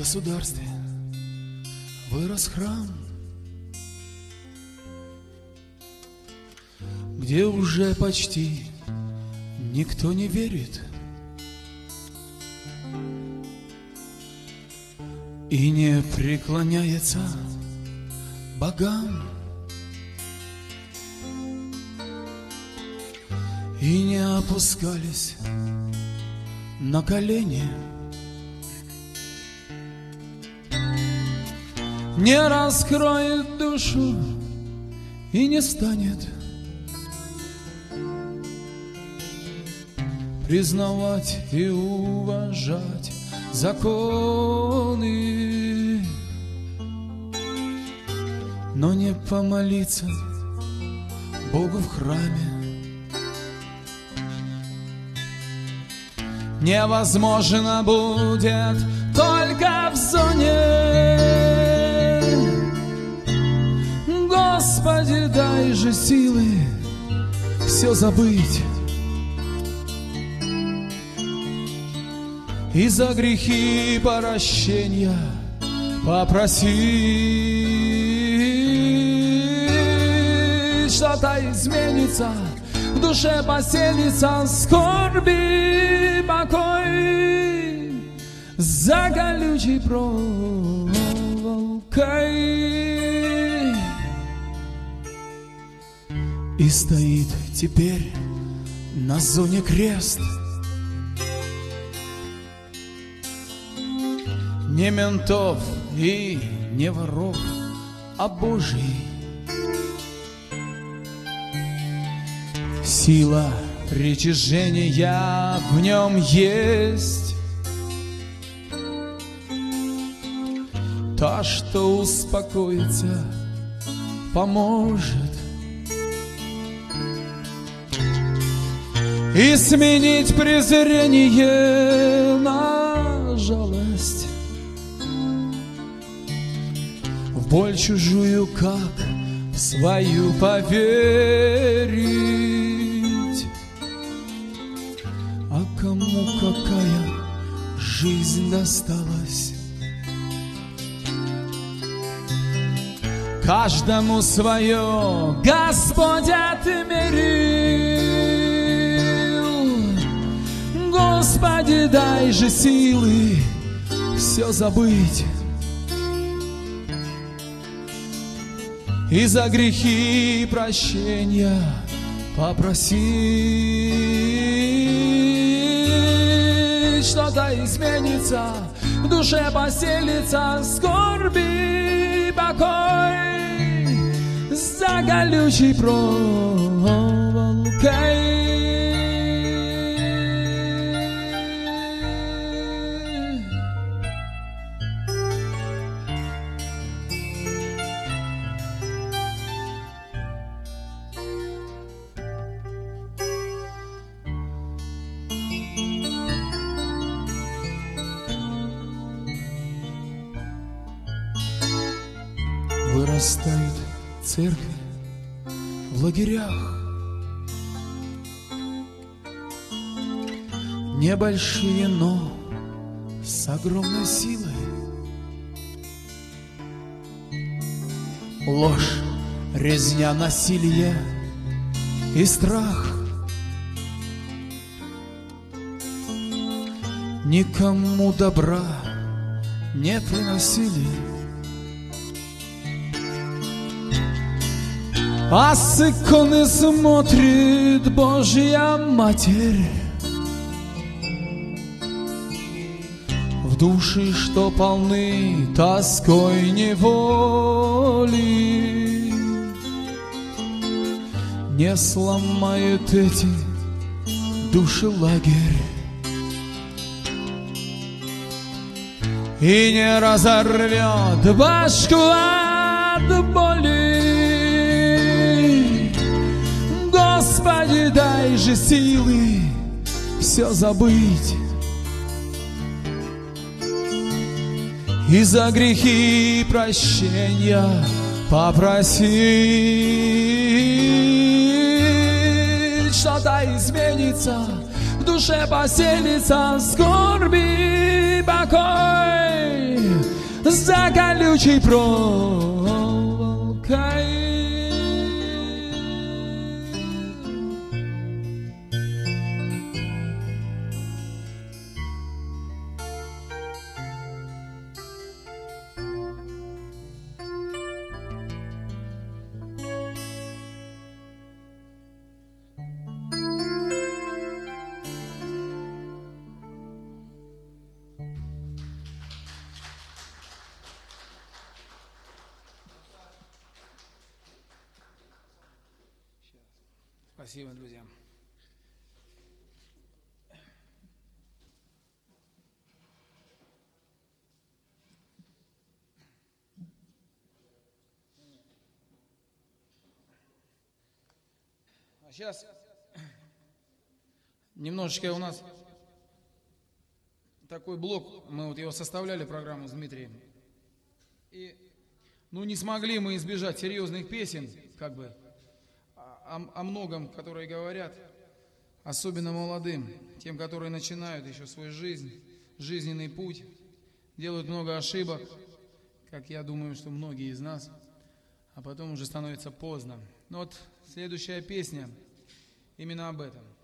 государстве вырос храм, где уже почти никто не верит и не преклоняется богам, и не опускались на колени, не раскроет душу и не станет признавать и уважать законы, но не помолиться Богу в храме невозможно будет только в зоне. Господи, дай же силы все забыть и за грехи прощения попросить. Что-то изменится, в душе поселится скорби покой за колючей проволокой. И стоит теперь на зоне крест, не ментов и не воров, а Божий. Сила притяжения в нем есть, та, что успокоиться поможет и сменить презрение на жалость, в боль чужую, как в свою поверить. А кому какая жизнь досталась, каждому свое Господь отмерил. Господи, дай же силы все забыть и за грехи прощения попросить. Что-то изменится, в душе поселится скорби покой за колючей проволокой. Вырастают церкви в лагерях, небольшие, но с огромной силой. Ложь, резня, насилие и страх никому добра не приносили. А с иконы смотрит Божья Матерь в души, что полны тоской неволи. Не сломает эти души лагерь и не разорвет башку от боли. Господи, дай же силы все забыть и за грехи прощения попросить. Что-то изменится, в душе поселится скорби найти покой за колючей проволокой. Спасибо, друзья. А сейчас немножечко у нас такой блок, мы вот его составляли, программу с Дмитрием. И, не смогли мы избежать серьезных песен, как бы, о многом, которые говорят, особенно молодым, тем, которые начинают еще свою жизненный путь, делают много ошибок, как я думаю, что многие из нас, а потом уже становится поздно. Но вот следующая песня именно об этом.